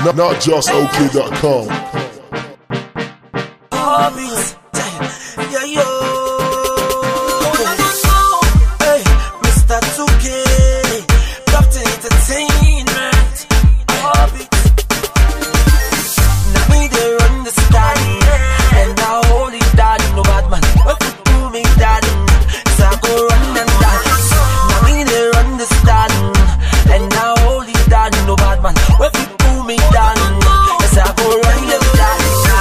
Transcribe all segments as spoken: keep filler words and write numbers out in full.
Not, not just O K dot com. Hobbies, yeah, yo. Hey, Mister two K, Captain Entertainment. Hobbies. Now me they run the sky, and now holy daddy, no bad man. What you do me, daddy? So I go run and dance. Now me they run the sky, and now holy daddy, no bad man. What you do me, daddy? So I go run the dance.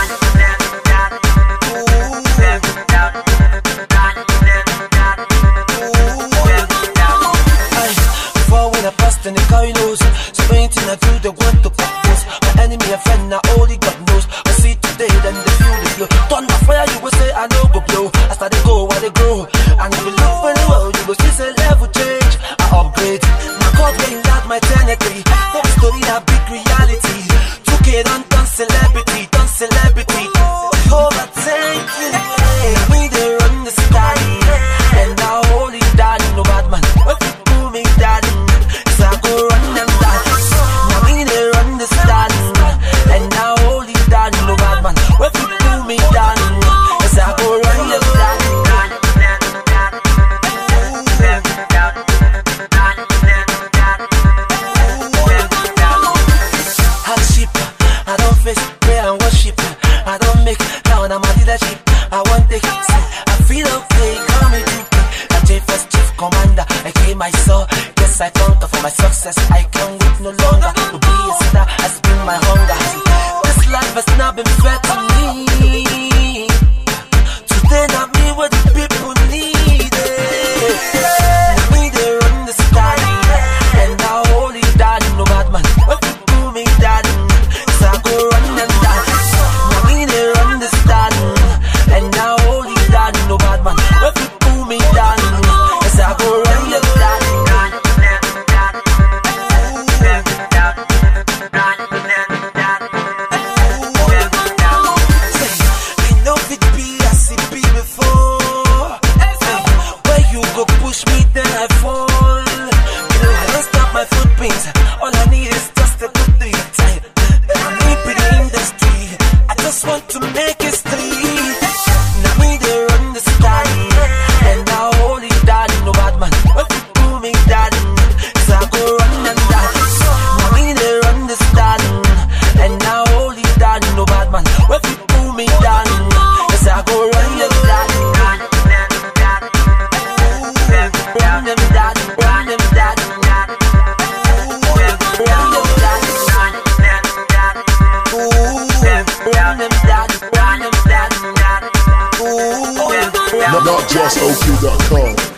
And they carry loose. So anything I do, they want to practice. My enemy and friend, now only God knows. I see today, then they feel the flow. Thunder fire, you will say I know go blow. As I they go, while they grow. And if you look very well, you will see say level change. I upgrade. Now God getting out my eternity. That story, that big reality. two K done, done celebrity, done celebrity. Oh, but thank you. We they run the sky. And now holy daddy, no bad man. What you do me, daddy? I go run them dance. Now me they run the stand. And now holy daddy, no bad man. What you do me down? Cause I go run them dance. Hardship, I don't face prayer and worship. I don't make now I'm a leadership. I want the hits. I feel okay, call me two K. I J first chief commander. I came my soul. I conquer for my success. I can't wait no longer. To be a star has been my hunger. This life has not been fair to me. Today not me what the people need. Me they run the sky. And now holy daddy, no bad man. What you do me daddy? So I go run them dance. Now me they run the stand. And now holy daddy, no bad man. What you do me daddy? So I go run them dance. Push me, then I fall. You know, I don't stop my footprints. All I need is just a good three time. I'm deep in the industry. I just want to make history. Now me they run the sky. And now holy daddy, no bad man. What you do me, daddy? So I go run and dance. Now me they run the sky. And now holy daddy, no bad man. What you do me, daddy? So I go run and dance. Run them daddy, run them daddy, run them daddy, run them daddy, run them daddy. Not, not just O K dot com.